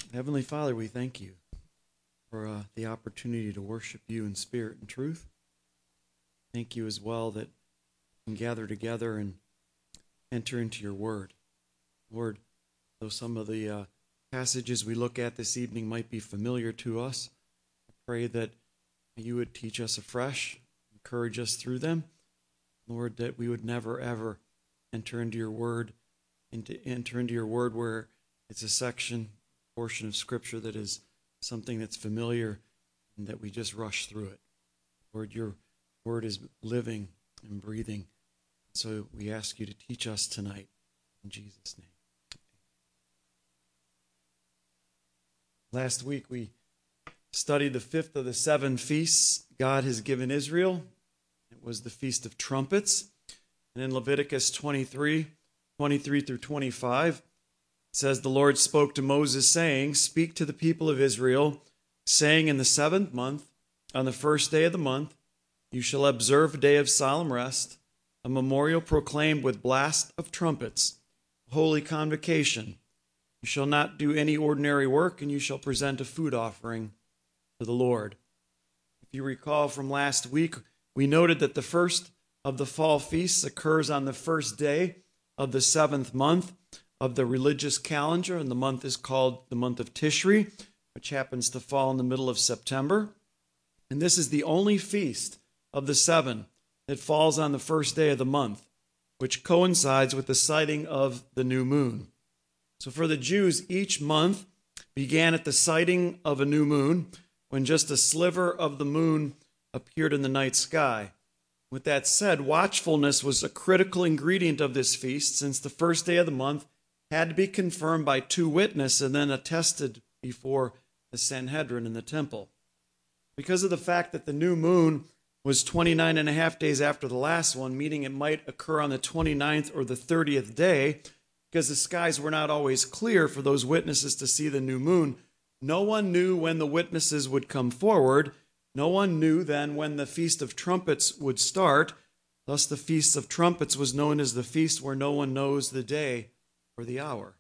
Heavenly Father, we thank you for the opportunity to worship you in spirit and truth. Thank you as well that we can gather together and enter into your word. Lord, though some of the passages we look at this evening might be familiar to us, I pray that you would teach us afresh, encourage us through them. Lord, that we would never, ever enter into your word where it's a portion of Scripture that is something that's familiar and that we just rush through it. Lord, your word is living and breathing. So we ask you to teach us tonight. In Jesus' name. Last week we studied the fifth of the 7 feasts God has given Israel. It was the Feast of Trumpets. And in Leviticus 23 through 25, it says, "The Lord spoke to Moses, saying, Speak to the people of Israel, saying, In the 7th month, on the 1st day of the month, you shall observe a day of solemn rest, a memorial proclaimed with blast of trumpets, a holy convocation. You shall not do any ordinary work, and you shall present a food offering to the Lord." If you recall from last week, we noted that the first of the fall feasts occurs on the 1st day of the 7th month of the religious calendar, and the month is called the month of Tishri, which happens to fall in the middle of September. And this is the only feast of the 7 that falls on the 1st day of the month, which coincides with the sighting of the new moon. So for the Jews, each month began at the sighting of a new moon, when just a sliver of the moon appeared in the night sky. With that said, watchfulness was a critical ingredient of this feast, since the 1st day of the month had to be confirmed by 2 witnesses and then attested before the Sanhedrin in the temple. Because of the fact that the new moon was 29 and a half days after the last one, meaning it might occur on the 29th or the 30th day, because the skies were not always clear for those witnesses to see the new moon, no one knew when the witnesses would come forward. No one knew then when the Feast of Trumpets would start. Thus the Feast of Trumpets was known as the feast where no one knows the day or the hour.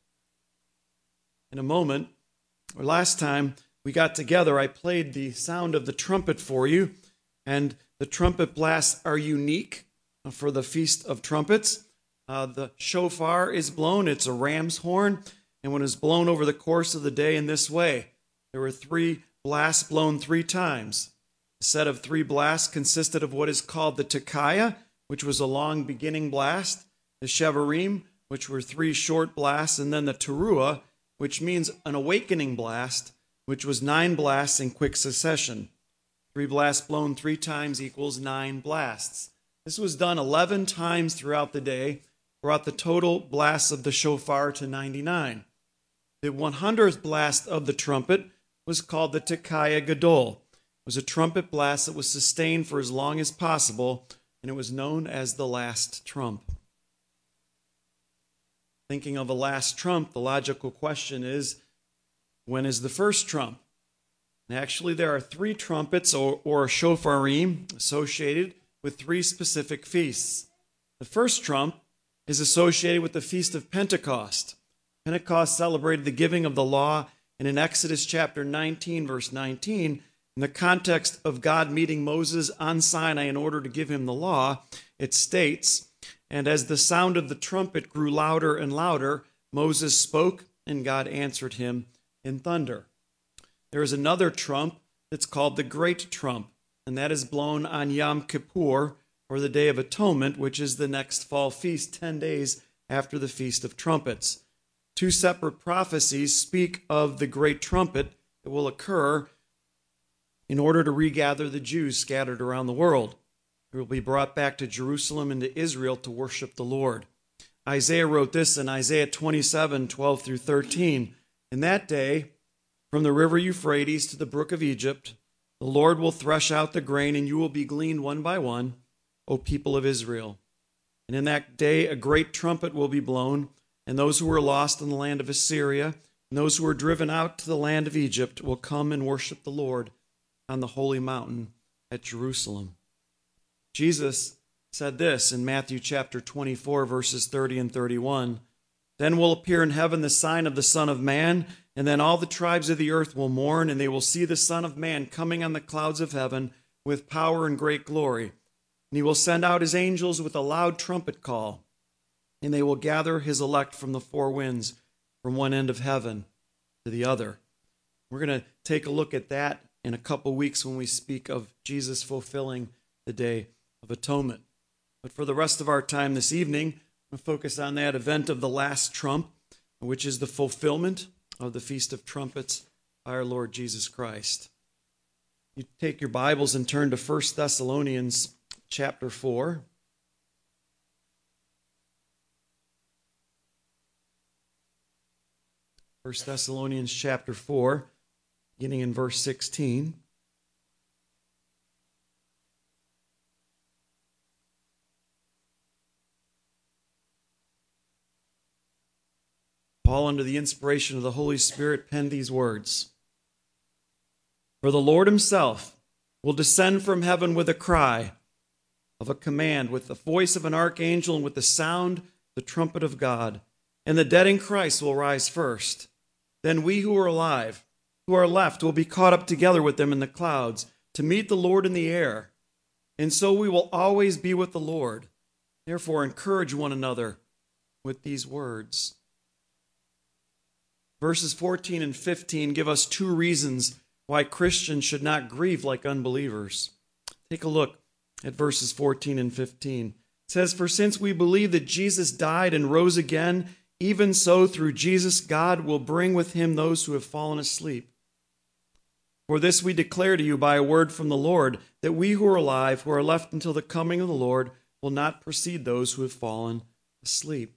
In a moment, or last time we got together, I played the sound of the trumpet for you, and the trumpet blasts are unique for the Feast of Trumpets. The shofar is blown. It's a ram's horn, and when it's blown over the course of the day in this way, there were 3 blasts blown 3 times. The set of 3 blasts consisted of what is called the Tekiah, which was a long beginning blast, the Shevarim, which were 3 short blasts, and then the Teruah, which means an awakening blast, which was 9 blasts in quick succession. 3 blasts blown 3 times equals 9 blasts. This was done 11 times throughout the day, brought the total blasts of the shofar to 99. The 100th blast of the trumpet was called the Tekiah Gadol. It was a trumpet blast that was sustained for as long as possible, and it was known as the last trump. Thinking of a last trump, the logical question is, when is the first trump? And actually, there are 3 trumpets or shofarim associated with 3 specific feasts. The first trump is associated with the Feast of Pentecost. Pentecost celebrated the giving of the law, and in Exodus chapter 19, verse 19, in the context of God meeting Moses on Sinai in order to give him the law, it states, "And as the sound of the trumpet grew louder and louder, Moses spoke, and God answered him in thunder." There is another trump that's called the Great Trump, and that is blown on Yom Kippur, or the Day of Atonement, which is the next fall feast, 10 days after the Feast of Trumpets. 2 separate prophecies speak of the great trumpet that will occur in order to regather the Jews scattered around the world. They will be brought back to Jerusalem and to Israel to worship the Lord. Isaiah wrote this in Isaiah 27, 12 through 13. "In that day, from the river Euphrates to the brook of Egypt, the Lord will thresh out the grain, and you will be gleaned one by one, O people of Israel. And in that day a great trumpet will be blown, and those who were lost in the land of Assyria, and those who were driven out to the land of Egypt will come and worship the Lord on the holy mountain at Jerusalem." Jesus said this in Matthew chapter 24, verses 30 and 31. "Then will appear in heaven the sign of the Son of Man, And then all the tribes of the earth will mourn, and they will see the Son of Man coming on the clouds of heaven with power and great glory. And he will send out his angels with a loud trumpet call, and they will gather his elect from the four winds, from one end of heaven to the other. We're going to take a look at that in a couple weeks when we speak of Jesus fulfilling the Day of Atonement. But for the rest of our time this evening, we'll focus on that event of the last trump, which is the fulfillment of the Feast of Trumpets by our Lord Jesus Christ. You take your Bibles and turn to 1 Thessalonians chapter 4. 1 Thessalonians chapter 4, beginning in verse 16. Paul, under the inspiration of the Holy Spirit, penned these words. For the Lord himself will descend from heaven with a cry of a command, with the voice of an archangel, and with the sound of the trumpet of God. And the dead in Christ will rise first. Then we who are alive, who are left, will be caught up together with them in the clouds to meet the Lord in the air. And so we will always be with the Lord. Therefore, encourage one another with these words. Verses 14 and 15 give us two reasons why Christians should not grieve like unbelievers. Take a look at verses 14 and 15. It says, For since we believe that Jesus died and rose again, even so through Jesus God will bring with him those who have fallen asleep. For this we declare to you by a word from the Lord, that we who are alive, who are left until the coming of the Lord, will not precede those who have fallen asleep.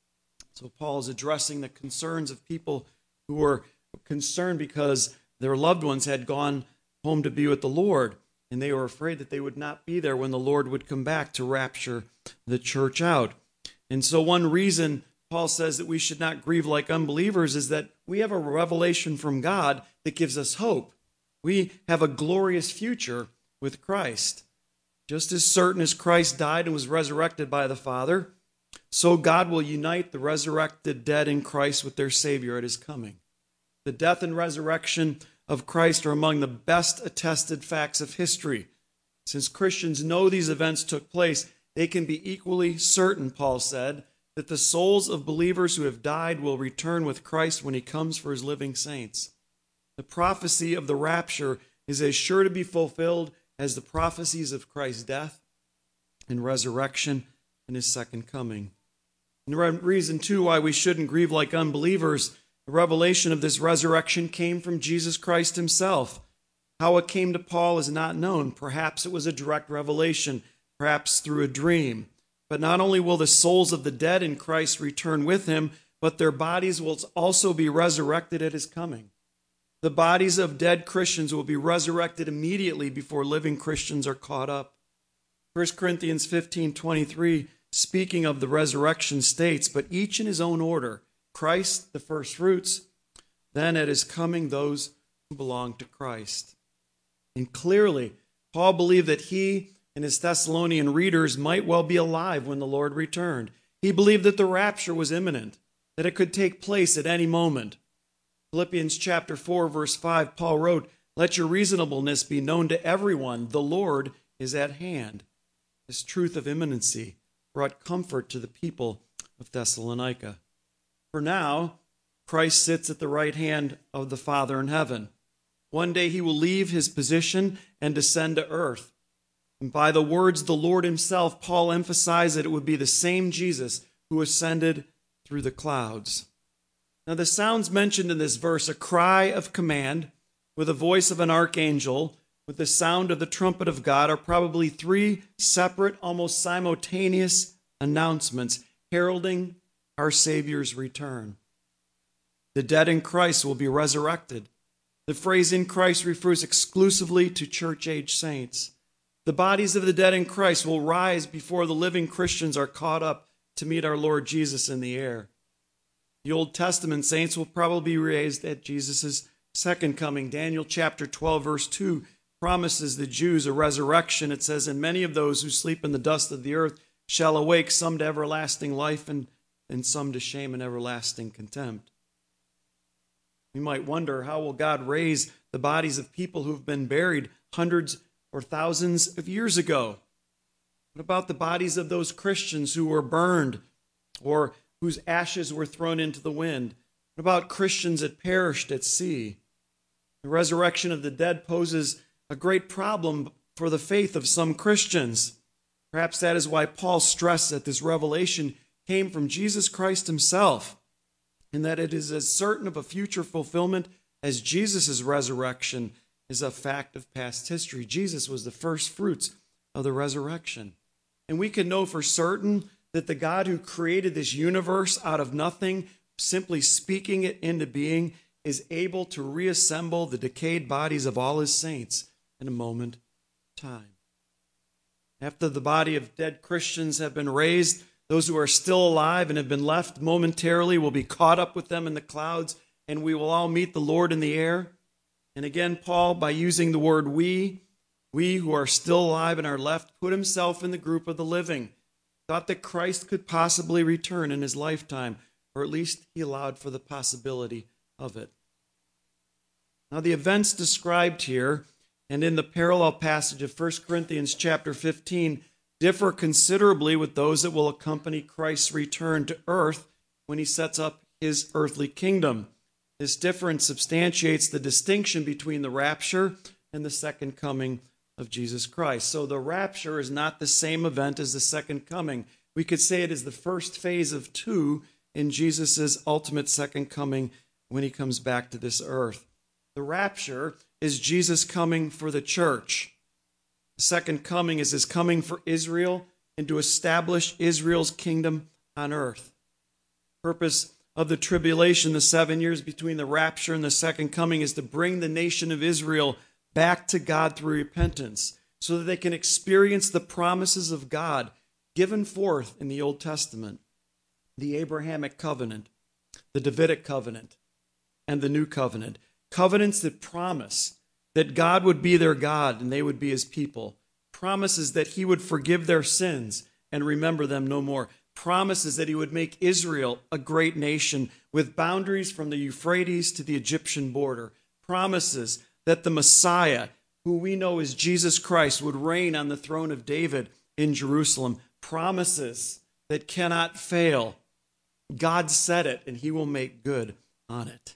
So Paul is addressing the concerns of people who were concerned because their loved ones had gone home to be with the Lord, and they were afraid that they would not be there when the Lord would come back to rapture the church out. And so one reason Paul says that we should not grieve like unbelievers is that we have a revelation from God that gives us hope. We have a glorious future with Christ. Just as certain as Christ died and was resurrected by the Father, so God will unite the resurrected dead in Christ with their Savior at his coming. The death and resurrection of Christ are among the best attested facts of history. Since Christians know these events took place, they can be equally certain, Paul said, that the souls of believers who have died will return with Christ when he comes for his living saints. The prophecy of the rapture is as sure to be fulfilled as the prophecies of Christ's death and resurrection and his second coming. And the reason, too, why we shouldn't grieve like unbelievers, the revelation of this resurrection came from Jesus Christ himself. How it came to Paul is not known. Perhaps it was a direct revelation, perhaps through a dream. But not only will the souls of the dead in Christ return with him, but their bodies will also be resurrected at his coming. The bodies of dead Christians will be resurrected immediately before living Christians are caught up. 1 Corinthians 15:23, speaking of the resurrection, states, But each in his own order, Christ the first fruits, then at his coming those who belong to Christ. And clearly, Paul believed that he and his Thessalonian readers might well be alive when the Lord returned. He believed that the rapture was imminent, that it could take place at any moment. Philippians chapter 4, verse 5, Paul wrote, Let your reasonableness be known to everyone. The Lord is at hand. This truth of imminency brought comfort to the people of Thessalonica. For now, Christ sits at the right hand of the Father in heaven. One day he will leave his position and descend to earth. And by the words of the Lord himself, Paul emphasized that it would be the same Jesus who ascended through the clouds. Now the sounds mentioned in this verse, a cry of command with the voice of an archangel, with the sound of the trumpet of God, are probably three separate, almost simultaneous announcements heralding our Savior's return. The dead in Christ will be resurrected. The phrase in Christ refers exclusively to church-age saints. The bodies of the dead in Christ will rise before the living Christians are caught up to meet our Lord Jesus in the air. The Old Testament saints will probably be raised at Jesus' second coming. Daniel chapter 12, verse 2 promises the Jews a resurrection. It says, And many of those who sleep in the dust of the earth shall awake, some to everlasting life, and some to shame and everlasting contempt. We might wonder, how will God raise the bodies of people who've been buried hundreds or thousands of years ago? What about the bodies of those Christians who were burned or whose ashes were thrown into the wind? What about Christians that perished at sea? The resurrection of the dead poses a great problem for the faith of some Christians. Perhaps that is why Paul stressed that this revelation came from Jesus Christ himself, and that it is as certain of a future fulfillment as Jesus' resurrection is a fact of past history. Jesus was the first fruits of the resurrection. And we can know for certain that the God who created this universe out of nothing, simply speaking it into being, is able to reassemble the decayed bodies of all his saints in a moment of time. After the body of dead Christians have been raised, those who are still alive and have been left momentarily will be caught up with them in the clouds, and we will all meet the Lord in the air. And again, Paul, by using the word we who are still alive and are left, put himself in the group of the living, thought that Christ could possibly return in his lifetime, or at least he allowed for the possibility of it. Now, the events described here and in the parallel passage of 1 Corinthians chapter 15 differ considerably with those that will accompany Christ's return to earth when he sets up his earthly kingdom. This difference substantiates the distinction between the rapture and the second coming of Jesus Christ. So the rapture is not the same event as the second coming. We could say it is the first phase of two in Jesus' ultimate second coming when he comes back to this earth. The rapture is Jesus coming for the church. The second coming is his coming for Israel and to establish Israel's kingdom on earth. The purpose of the tribulation, the 7 years between the rapture and the second coming, is to bring the nation of Israel back to God through repentance so that they can experience the promises of God given forth in the Old Testament, the Abrahamic covenant, the Davidic covenant, and the New Covenant. Covenants that promise that God would be their God and they would be his people. Promises that he would forgive their sins and remember them no more. Promises that he would make Israel a great nation with boundaries from the Euphrates to the Egyptian border. Promises that the Messiah, who we know as Jesus Christ, would reign on the throne of David in Jerusalem. Promises that cannot fail. God said it, and he will make good on it.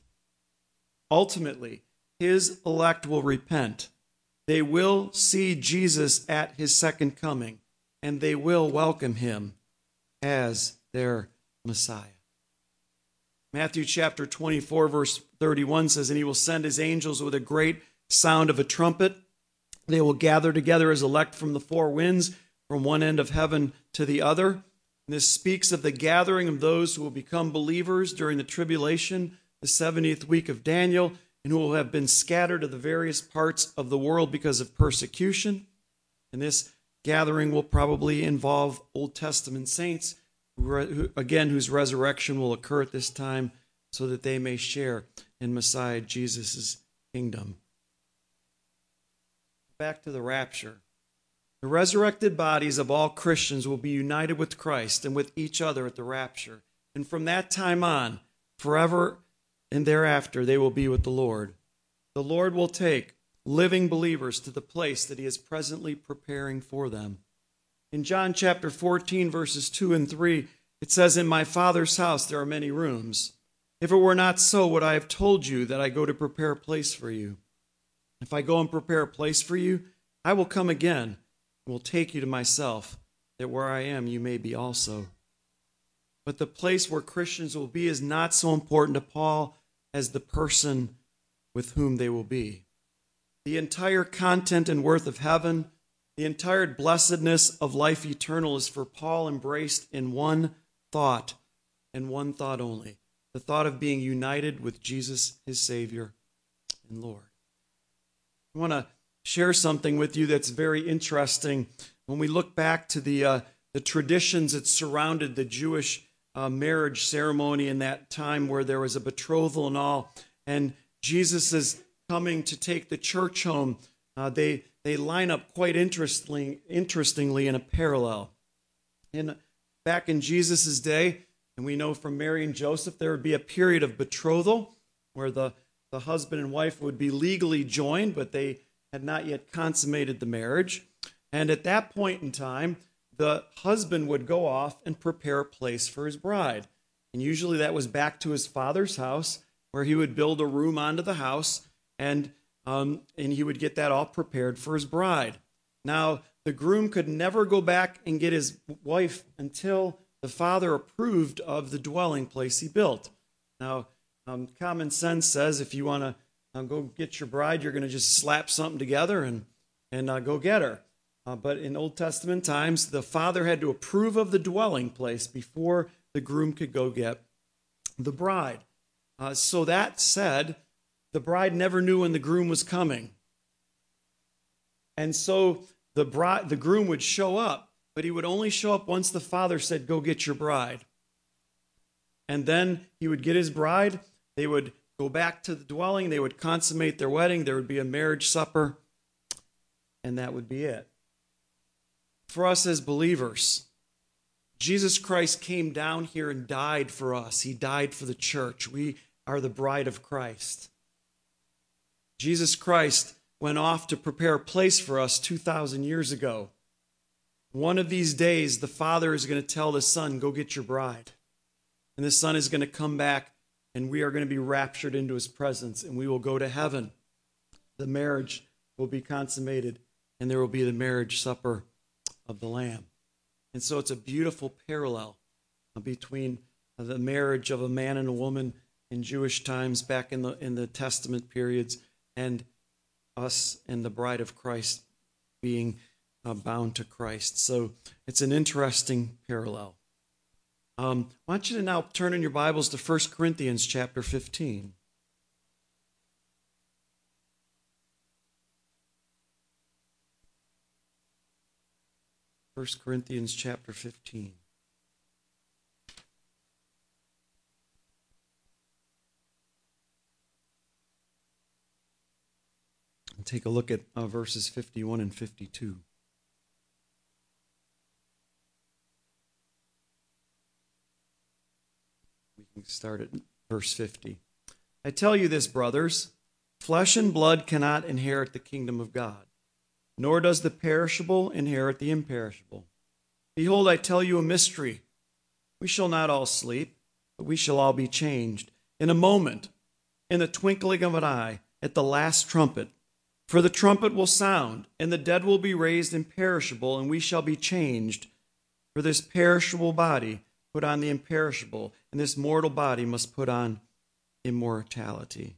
Ultimately, his elect will repent. They will see Jesus at his second coming, and they will welcome him as their Messiah. Matthew chapter 24, verse 31 says, "And he will send his angels with a great sound of a trumpet. They will gather together his elect from the four winds, from one end of heaven to the other." And this speaks of the gathering of those who will become believers during the tribulation, the 70th week of Daniel, and who will have been scattered to the various parts of the world because of persecution. And this gathering will probably involve Old Testament saints, whose resurrection will occur at this time so that they may share in Messiah Jesus' kingdom. Back to the rapture. The resurrected bodies of all Christians will be united with Christ and with each other at the rapture. And from that time on, forever and thereafter, they will be with the Lord. The Lord will take living believers to the place that he is presently preparing for them. In John chapter 14, verses 2 and 3, it says, "In my Father's house there are many rooms. If it were not so, would I have told you that I go to prepare a place for you? If I go and prepare a place for you, I will come again and will take you to myself, that where I am you may be also." But the place where Christians will be is not so important to Paul as the person with whom they will be. The entire content and worth of heaven, the entire blessedness of life eternal is for Paul embraced in one thought, and one thought only, the thought of being united with Jesus, his Savior and Lord. I want to share something with you that's very interesting. When we look back to the traditions that surrounded the Jewish marriage ceremony in that time where there was a betrothal and all, and Jesus is coming to take the church home, they line up quite interestingly in a parallel. Back in Jesus' day, and we know from Mary and Joseph, there would be a period of betrothal where the the husband and wife would be legally joined, but they had not yet consummated the marriage. And at that point in time, the husband would go off and prepare a place for his bride. And usually that was back to his father's house, where he would build a room onto the house, and he would get that all prepared for his bride. Now, the groom could never go back and get his wife until the father approved of the dwelling place he built. Now, common sense says if you want to go get your bride, you're going to just slap something together and go get her. But in Old Testament times, the father had to approve of the dwelling place before the groom could go get the bride. So that said, the bride never knew when the groom was coming. And so the groom would show up, but he would only show up once the father said, "Go get your bride." And then he would get his bride. They would go back to the dwelling. They would consummate their wedding. There would be a marriage supper, and that would be it. For us as believers, Jesus Christ came down here and died for us. He died for the church. We are the bride of Christ. Jesus Christ went off to prepare a place for us 2,000 years ago. One of these days, the Father is going to tell the Son, "Go get your bride." And the Son is going to come back, and we are going to be raptured into his presence, and we will go to heaven. The marriage will be consummated, and there will be the marriage supper of the Lamb. And so it's a beautiful parallel between the marriage of a man and a woman in Jewish times back in the Testament periods, and us and the bride of Christ being bound to Christ. So it's an interesting parallel. I want you to now turn in your Bibles to 1 Corinthians chapter 15. 1 Corinthians chapter 15. And take a look at verses 51 and 52. We can start at verse 50. "I tell you this, brothers, flesh and blood cannot inherit the kingdom of God, nor does the perishable inherit the imperishable. Behold, I tell you a mystery. We shall not all sleep, but we shall all be changed. In a moment, in the twinkling of an eye, at the last trumpet. For the trumpet will sound, and the dead will be raised imperishable, and we shall be changed. For this perishable body put on the imperishable, and this mortal body must put on immortality."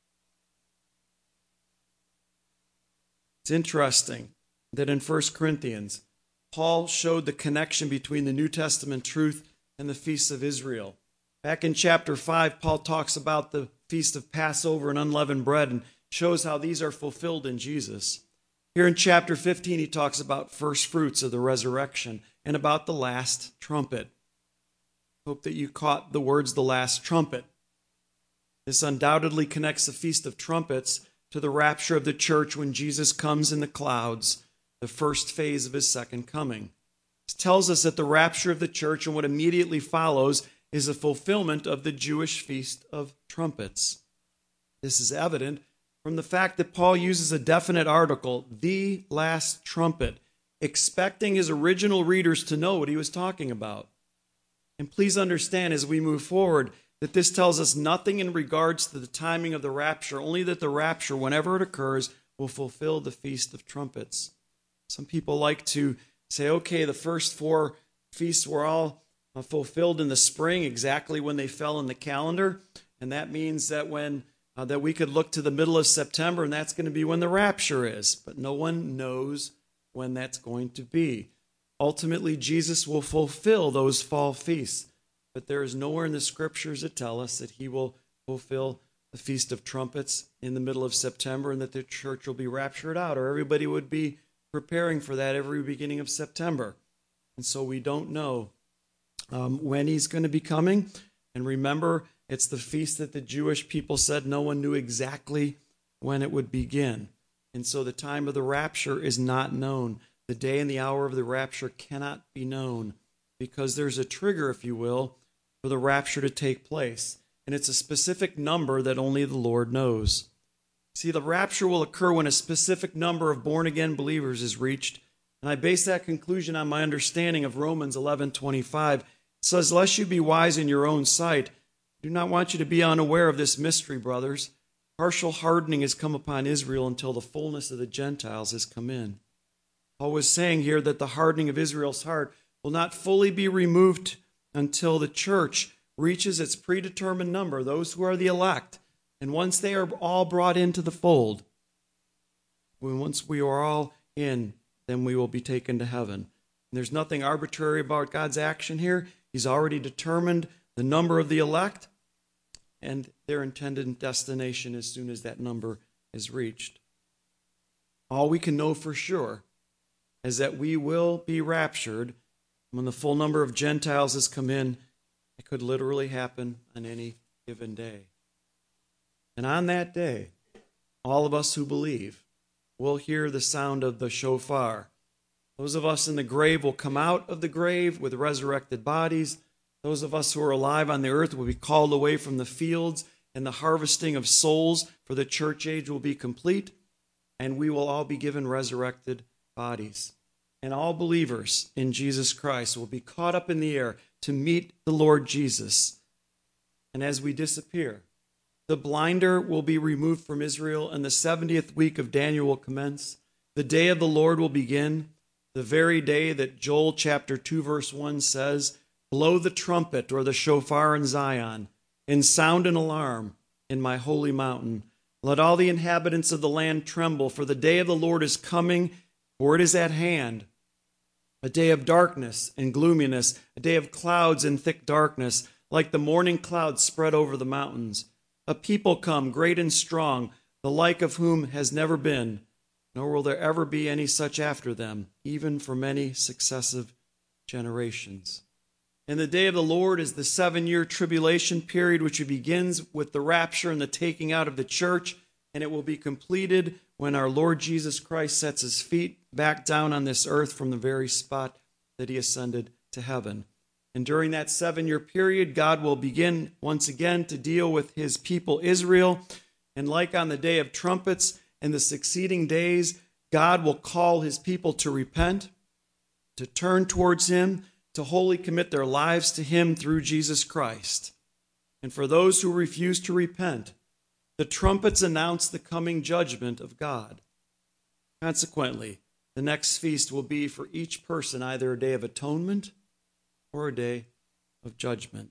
It's interesting that in 1 Corinthians, Paul showed the connection between the New Testament truth and the feasts of Israel. Back in chapter 5, Paul talks about the feast of Passover and unleavened bread and shows how these are fulfilled in Jesus. Here in chapter 15, he talks about first fruits of the resurrection and about the last trumpet. Hope that you caught the words, the last trumpet. This undoubtedly connects the Feast of Trumpets to the rapture of the church when Jesus comes in the clouds, the first phase of his second coming. This tells us that the rapture of the church and what immediately follows is a fulfillment of the Jewish Feast of Trumpets. This is evident from the fact that Paul uses a definite article, the last trumpet, expecting his original readers to know what he was talking about. And please understand as we move forward that this tells us nothing in regards to the timing of the rapture, only that the rapture, whenever it occurs, will fulfill the Feast of Trumpets. Some people like to say, okay, the first 4 feasts were all fulfilled in the spring, exactly when they fell in the calendar, and that means that that we could look to the middle of September, and that's going to be when the rapture is. But no one knows when that's going to be. Ultimately, Jesus will fulfill those fall feasts. But there is nowhere in the scriptures that tell us that he will fulfill the Feast of Trumpets in the middle of September and that the church will be raptured out, or everybody would be preparing for that every beginning of September. And so we don't know when he's going to be coming. And remember, it's the feast that the Jewish people said no one knew exactly when it would begin. And so the time of the rapture is not known. The day and the hour of the rapture cannot be known because there's a trigger, if you will, for the rapture to take place. and it's a specific number that only the Lord knows. See, the rapture will occur when a specific number of born-again believers is reached, and I base that conclusion on my understanding of Romans 11:25. It says, "Lest you be wise in your own sight, I do not want you to be unaware of this mystery, brothers. Partial hardening has come upon Israel until the fullness of the Gentiles has come in." Paul was saying here that the hardening of Israel's heart will not fully be removed until the church reaches its predetermined number, those who are the elect. And once they are all brought into the fold, once we are all in, then we will be taken to heaven. And there's nothing arbitrary about God's action here. He's already determined the number of the elect and their intended destination as soon as that number is reached. All we can know for sure is that we will be raptured when the full number of Gentiles has come in. It could literally happen on any given day. And on that day, all of us who believe will hear the sound of the shofar. Those of us in the grave will come out of the grave with resurrected bodies. Those of us who are alive on the earth will be called away from the fields, and the harvesting of souls for the church age will be complete, and we will all be given resurrected bodies. And all believers in Jesus Christ will be caught up in the air to meet the Lord Jesus. And as we disappear, the blinder will be removed from Israel, and the 70th week of Daniel will commence. The day of the Lord will begin, the very day that Joel chapter 2 verse 1 says, "Blow the trumpet," or the shofar, in Zion, and sound an alarm in my holy mountain. Let all the inhabitants of the land tremble, for the day of the Lord is coming, for it is at hand. A day of darkness and gloominess, a day of clouds and thick darkness, like the morning clouds spread over the mountains. A people come, great and strong, the like of whom has never been, nor will there ever be any such after them, even for many successive generations. And the day of the Lord is the 7-year tribulation period, which begins with the rapture and the taking out of the church, and it will be completed when our Lord Jesus Christ sets his feet back down on this earth from the very spot that he ascended to heaven. And during that 7-year period, God will begin once again to deal with his people Israel. And like on the day of trumpets and the succeeding days, God will call his people to repent, to turn towards him, to wholly commit their lives to him through Jesus Christ. And for those who refuse to repent, the trumpets announce the coming judgment of God. Consequently, the next feast will be for each person either a day of atonement or a day of judgment.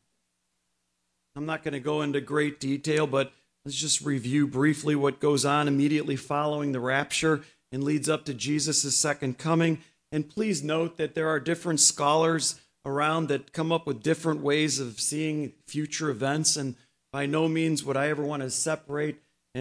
I'm not going to go into great detail, but let's just review briefly what goes on immediately following the rapture and leads up to Jesus' second coming. And please note that there are different scholars around that come up with different ways of seeing future events, and by no means would I ever want to separate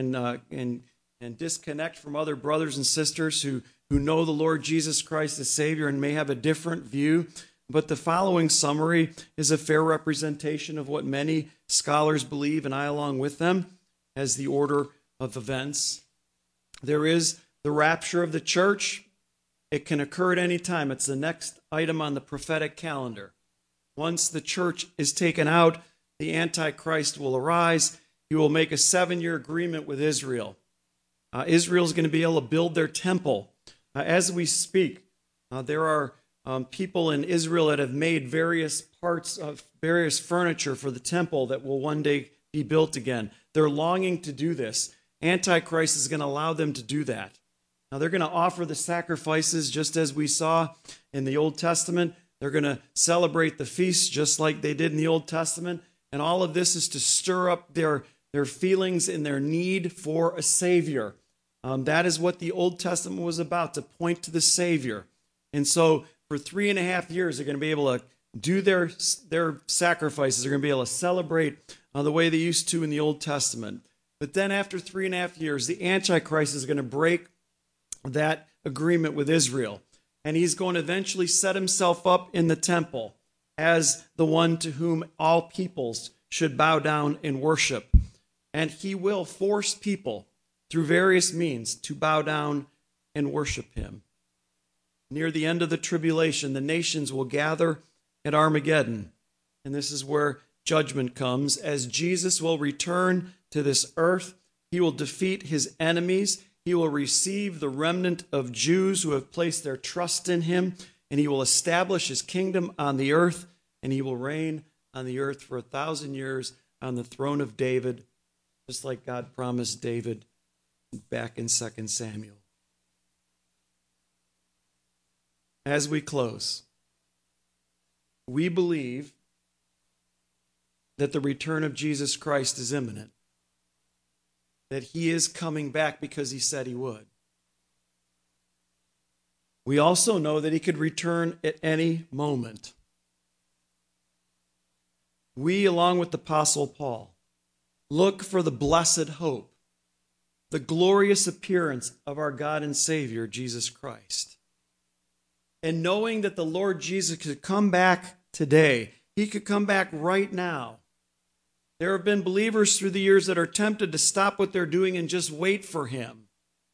and disconnect from other brothers and sisters who know the Lord Jesus Christ as Savior and may have a different view. But the following summary is a fair representation of what many scholars believe, and I along with them, as the order of events. There is the rapture of the church. It can occur at any time. It's the next item on the prophetic calendar. Once the church is taken out, the Antichrist will arise. He will make a 7-year agreement with Israel. Israel is going to be able to build their temple. As we speak, there are people in Israel that have made various parts of various furniture for the temple that will one day be built again. They're longing to do this. Antichrist is going to allow them to do that. Now, they're going to offer the sacrifices just as we saw in the Old Testament. They're going to celebrate the feasts just like they did in the Old Testament. And all of this is to stir up their feelings and their need for a Savior. That is what the Old Testament was about, to point to the Savior. And so for 3.5 years, they're going to be able to do their sacrifices. They're going to be able to celebrate the way they used to in the Old Testament. But then after 3.5 years, the Antichrist is going to break that agreement with Israel. And he's going to eventually set himself up in the temple as the one to whom all peoples should bow down and worship. And he will force people through various means to bow down and worship him. Near the end of the tribulation, the nations will gather at Armageddon. And this is where judgment comes, as Jesus will return to this earth. He will defeat his enemies. He will receive the remnant of Jews who have placed their trust in him, and he will establish his kingdom on the earth, and he will reign on the earth for 1,000 years on the throne of David, just like God promised David back in 2 Samuel. As we close, we believe that the return of Jesus Christ is imminent, that he is coming back because he said he would. We also know that he could return at any moment. We, along with the Apostle Paul, look for the blessed hope, the glorious appearance of our God and Savior, Jesus Christ. And knowing that the Lord Jesus could come back today, he could come back right now. There have been believers through the years that are tempted to stop what they're doing and just wait for him.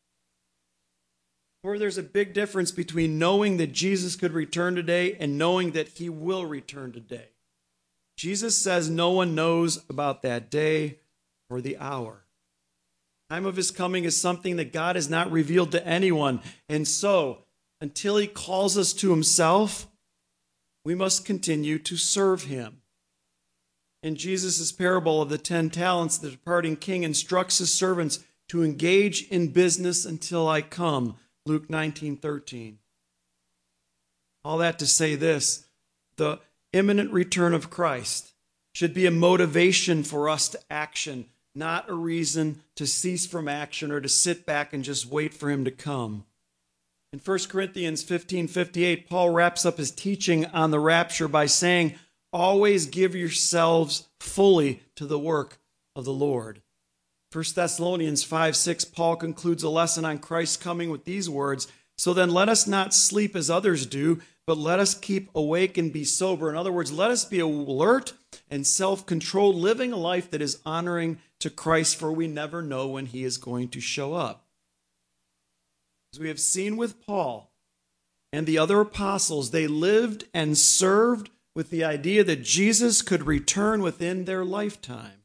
Or there's a big difference between knowing that Jesus could return today and knowing that he will return today. Jesus says no one knows about that day or the hour. The time of his coming is something that God has not revealed to anyone. And so, until he calls us to himself, we must continue to serve him. In Jesus' parable of the 10 talents, the departing king instructs his servants to engage in business until I come, Luke 19:13. All that to say this, the imminent return of Christ should be a motivation for us to action, not a reason to cease from action or to sit back and just wait for him to come. In 1 Corinthians 15:58, Paul wraps up his teaching on the rapture by saying, always give yourselves fully to the work of the Lord. 1 Thessalonians 5:6, Paul concludes a lesson on Christ's coming with these words, so then let us not sleep as others do, but let us keep awake and be sober. In other words, let us be alert and self-controlled, living a life that is honoring to Christ, for we never know when he is going to show up. As we have seen with Paul and the other apostles, they lived and served with the idea that Jesus could return within their lifetime.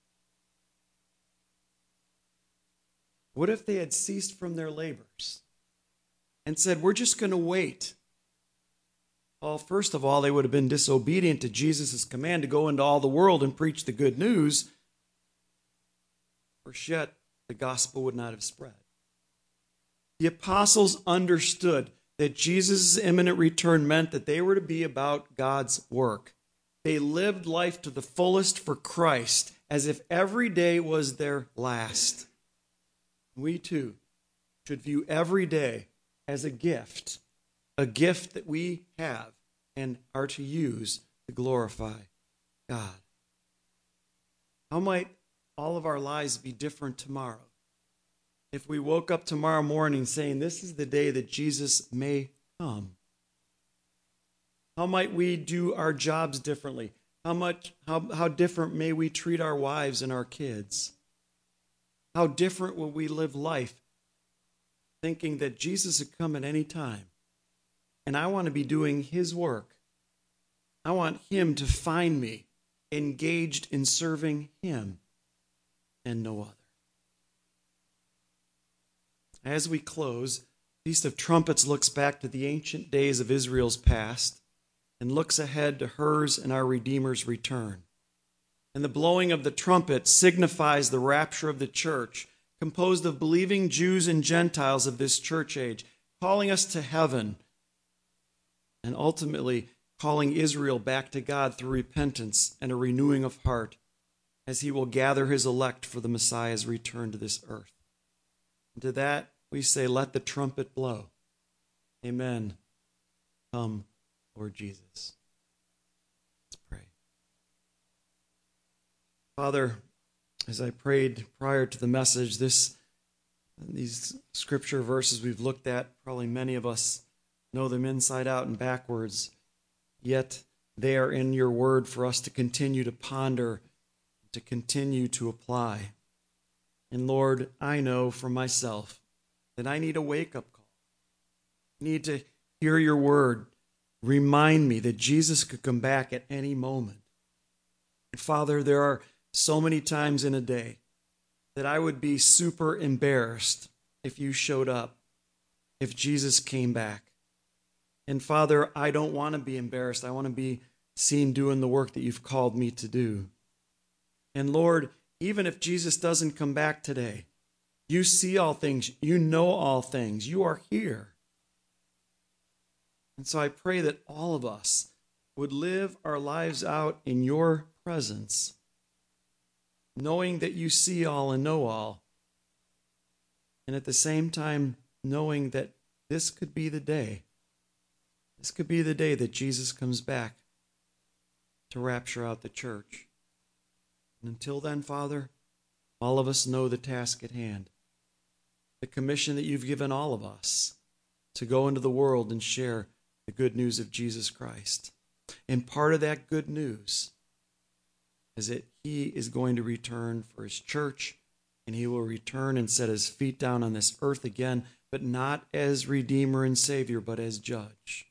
What if they had ceased from their labors and said, we're just going to wait? Well, first of all, they would have been disobedient to Jesus' command to go into all the world and preach the good news. Or yet, the gospel would not have spread. The apostles understood that Jesus' imminent return meant that they were to be about God's work. They lived life to the fullest for Christ, as if every day was their last. We too should view every day as a gift that we have and are to use to glorify God. How might all of our lives be different tomorrow if we woke up tomorrow morning saying, this is the day that Jesus may come? How might we do our jobs differently? How different may we treat our wives and our kids? How different will we live life thinking that Jesus could come at any time? And I want to be doing his work. I want him to find me engaged in serving him and no other. As we close, Feast of Trumpets looks back to the ancient days of Israel's past and looks ahead to hers and our Redeemer's return. And the blowing of the trumpet signifies the rapture of the church, composed of believing Jews and Gentiles of this church age, calling us to heaven and ultimately calling Israel back to God through repentance and a renewing of heart as he will gather his elect for the Messiah's return to this earth. And to that we say, let the trumpet blow. Amen. Come, Lord Jesus. Let's pray. Father, as I prayed prior to the message, these scripture verses we've looked at, probably many of us know them inside out and backwards, yet they are in your word for us to continue to ponder, to continue to apply. And Lord, I know for myself that I need a wake-up call. I need to hear your word. Remind me that Jesus could come back at any moment. Father, there are so many times in a day that I would be super embarrassed if you showed up, if Jesus came back. And Father, I don't want to be embarrassed. I want to be seen doing the work that you've called me to do. And Lord, even if Jesus doesn't come back today, you see all things, you know all things, you are here. And so I pray that all of us would live our lives out in your presence, knowing that you see all and know all, and at the same time knowing that this could be the day. This could be the day that Jesus comes back to rapture out the church. And until then, Father, all of us know the task at hand, the commission that you've given all of us to go into the world and share the good news of Jesus Christ. And part of that good news is that he is going to return for his church, and he will return and set his feet down on this earth again, but not as Redeemer and Savior, but as Judge.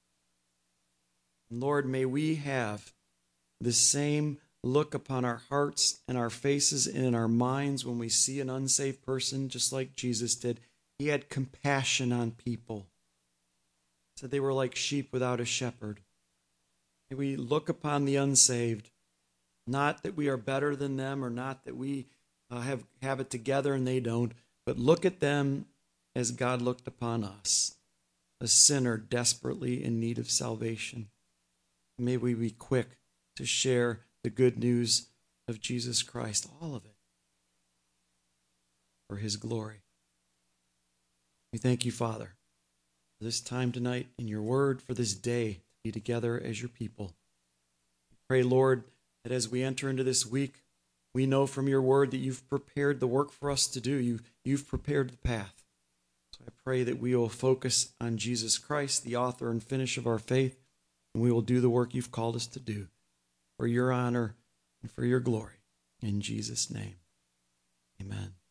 And Lord, may we have the same look upon our hearts and our faces and in our minds when we see an unsaved person, just like Jesus did. He had compassion on people. He said they were like sheep without a shepherd. May we look upon the unsaved, not that we are better than them or not that we have it together and they don't, but look at them as God looked upon us, a sinner desperately in need of salvation. May we be quick to share the good news of Jesus Christ, all of it, for his glory. We thank you, Father, for this time tonight in your word, for this day to be together as your people. We pray, Lord, that as we enter into this week, we know from your word that you've prepared the work for us to do. You've prepared the path. So I pray that we will focus on Jesus Christ, the author and finish of our faith, and we will do the work you've called us to do for your honor and for your glory. In Jesus' name, amen.